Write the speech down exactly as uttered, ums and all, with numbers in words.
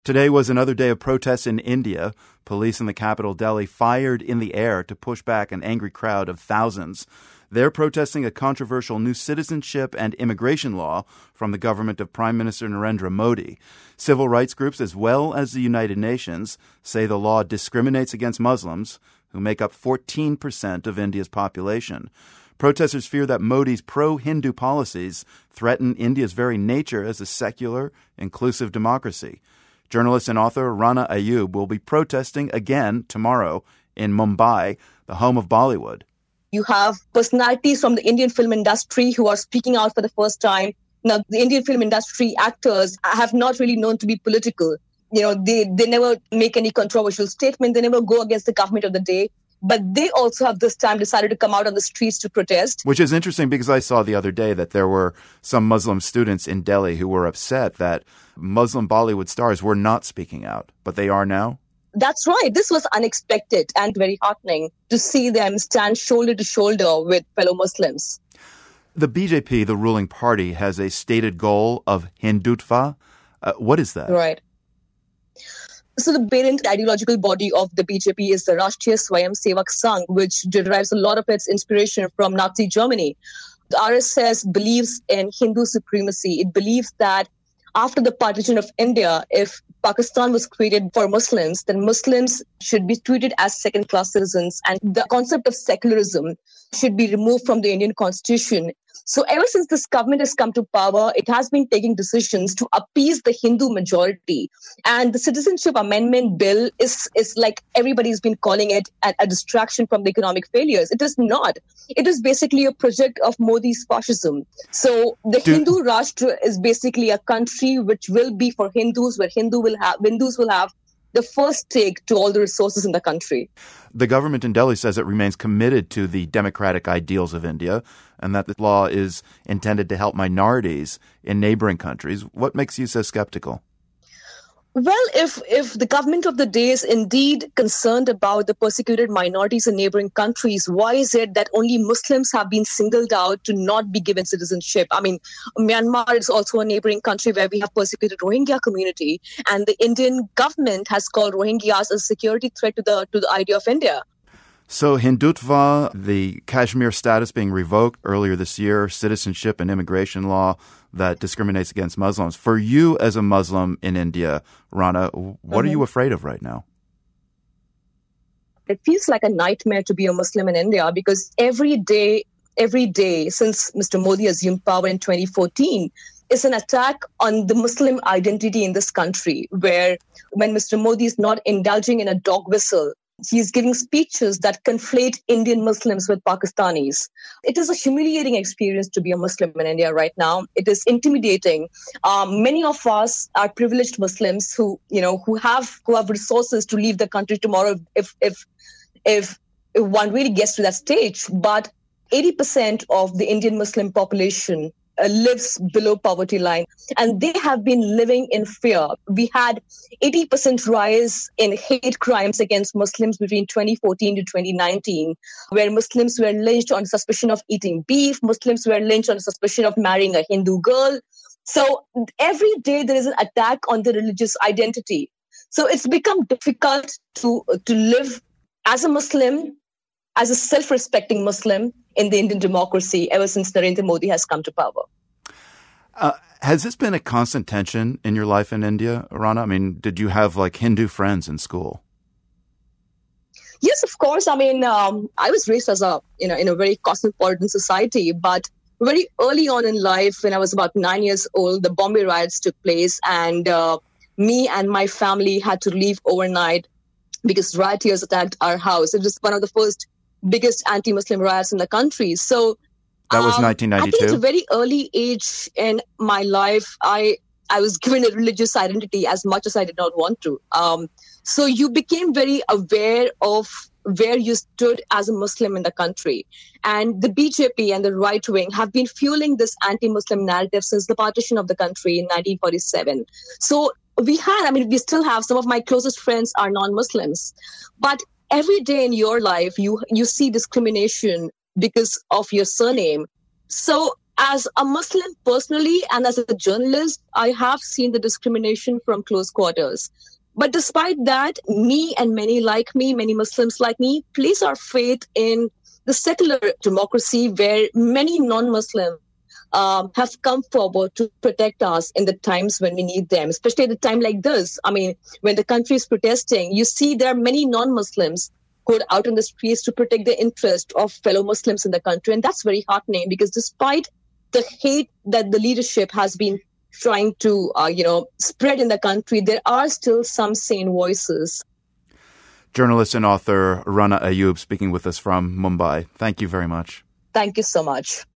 Today was another day of protests in India. Police in the capital, Delhi, fired in the air to push back an angry crowd of thousands. They're protesting a controversial new citizenship and immigration law from the government of Prime Minister Narendra Modi. Civil rights groups, as well as the United Nations, say the law discriminates against Muslims, who make up fourteen percent of India's population. Protesters fear that Modi's pro-Hindu policies threaten India's very nature as a secular, inclusive democracy. Journalist and author Rana Ayub will be protesting again tomorrow in Mumbai, the home of Bollywood. You have personalities from the Indian film industry who are speaking out for the first time. Now, the Indian film industry actors have not really known to be political. You know, they, they never make any controversial statement. They never go against the government of the day. But they also have this time decided to come out on the streets to protest. Which is interesting because I saw the other day that there were some Muslim students in Delhi who were upset that Muslim Bollywood stars were not speaking out, but they are now. That's right. This was unexpected and very heartening to see them stand shoulder to shoulder with fellow Muslims. The B J P, the ruling party, has a stated goal of Hindutva. Uh, what is that? Right. So the parent ideological body of the B J P is the Rashtriya Swayamsevak Sangh, which derives a lot of its inspiration from Nazi Germany. The R S S believes in Hindu supremacy. It believes that after the partition of India, if Pakistan was created for Muslims, then Muslims should be treated as second-class citizens, and the concept of secularism should be removed from the Indian constitution. So ever since this government has come to power, it has been taking decisions to appease the Hindu majority. And the Citizenship Amendment Bill is, is like everybody's been calling it a, a distraction from the economic failures. It is not. It is basically a project of Modi's fascism. So the Do- Hindu Rashtra is basically a country which will be for Hindus, where Hindu will have, Hindus will have the first take to all the resources in the country. The government in Delhi says it remains committed to the democratic ideals of India and that the law is intended to help minorities in neighboring countries. What makes you so skeptical? Well, if if the government of the day is indeed concerned about the persecuted minorities in neighboring countries, why is it that only Muslims have been singled out to not be given citizenship? I mean, Myanmar is also a neighboring country where we have persecuted Rohingya community, and the Indian government has called Rohingyas a security threat to the to the idea of India. So Hindutva, the Kashmir status being revoked earlier this year, citizenship and immigration law that discriminates against Muslims. For you as a Muslim in India, Rana, what mm-hmm. are you afraid of right now? It feels like a nightmare to be a Muslim in India because every day, every day since Mister Modi assumed power in twenty fourteen, is an attack on the Muslim identity in this country, where when Mister Modi is not indulging in a dog whistle, he's giving speeches that conflate Indian Muslims with Pakistanis. It is a humiliating experience to be a Muslim in India right now. It is intimidating. Um, many of us are privileged Muslims who, you know, who have who have resources to leave the country tomorrow if if if, if one really gets to that stage. But eighty percent of the Indian Muslim population Uh, lives below poverty line, and they have been living in fear. We had eighty percent rise in hate crimes against Muslims between twenty fourteen to twenty nineteen, where Muslims were lynched on suspicion of eating beef, Muslims were lynched on suspicion of marrying a Hindu girl. So every day there is an attack on the religious identity. So it's become difficult to, to live as a Muslim, as a self-respecting Muslim in the Indian democracy ever since Narendra Modi has come to power. Uh, has this been a constant tension in your life in India, Rana? I mean, did you have like Hindu friends in school? Yes, of course. I mean, um, I was raised as a, you know, in a very cosmopolitan society, but very early on in life, when I was about nine years old, the Bombay riots took place, and uh, me and my family had to leave overnight because rioters attacked our house. It was one of the first biggest anti-Muslim riots in the country. So that was um, nineteen ninety-two. I think at a very early age in my life, I I was given a religious identity as much as I did not want to. Um, so you became very aware of where you stood as a Muslim in the country. And the B J P and the right wing have been fueling this anti-Muslim narrative since the partition of the country in nineteen forty-seven. So we had, I mean, we still have some of my closest friends are non-Muslims. But every day in your life, you you see discrimination because of your surname. So as a Muslim personally and as a journalist, I have seen the discrimination from close quarters. But despite that, me and many like me, many Muslims like me, place our faith in the secular democracy where many non-Muslims um, have come forward to protect us in the times when we need them, especially at a time like this. I mean, when the country is protesting, you see there are many non-Muslims who are out in the streets to protect the interest of fellow Muslims in the country. And that's very heartening because despite the hate that the leadership has been trying to, uh, you know, spread in the country, there are still some sane voices. Journalist and author Rana Ayyub speaking with us from Mumbai. Thank you very much. Thank you so much.